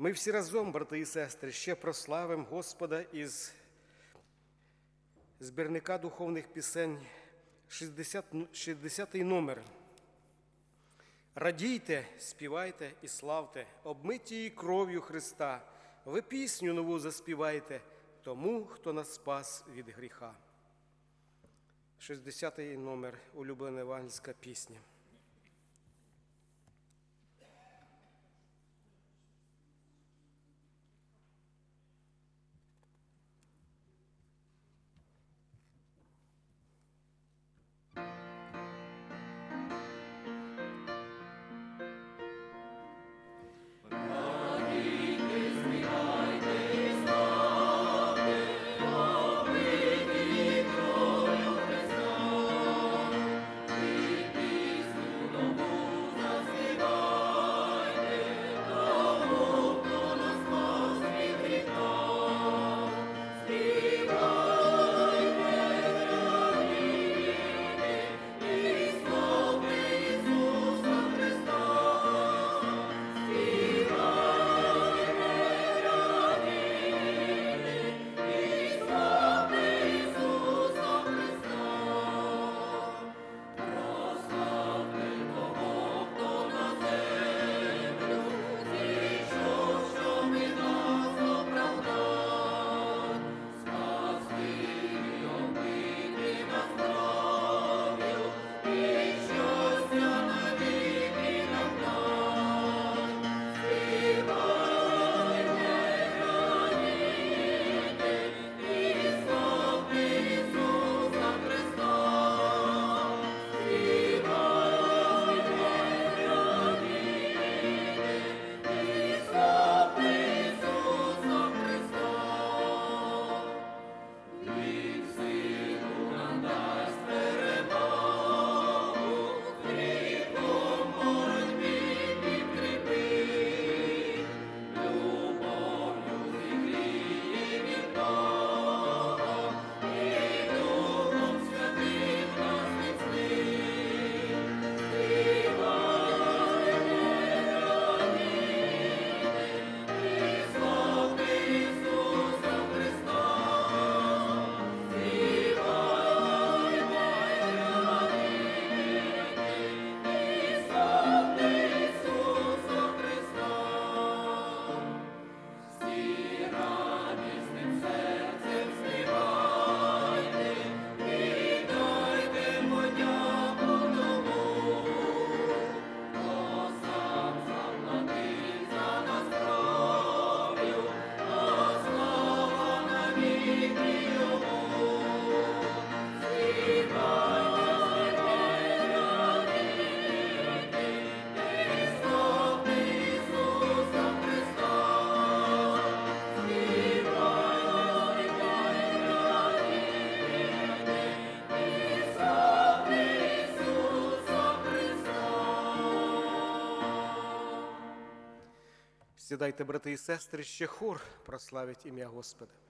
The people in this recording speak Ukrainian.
Ми всі разом, брати і сестри, ще прославимо Господа із збірника духовних пісень, 60-й номер. Радійте, співайте і славте, обмиті кров'ю Христа, ви пісню нову заспівайте тому, хто нас спас від гріха. 60-й номер, улюблена євангельська пісня. Сідайте, брати і сестри, ще хор прославить ім'я Господа.